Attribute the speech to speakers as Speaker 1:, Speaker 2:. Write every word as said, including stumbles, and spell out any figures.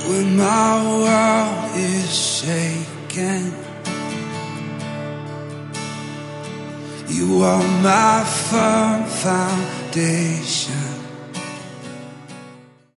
Speaker 1: when my world is shaking. You are my firm foundation.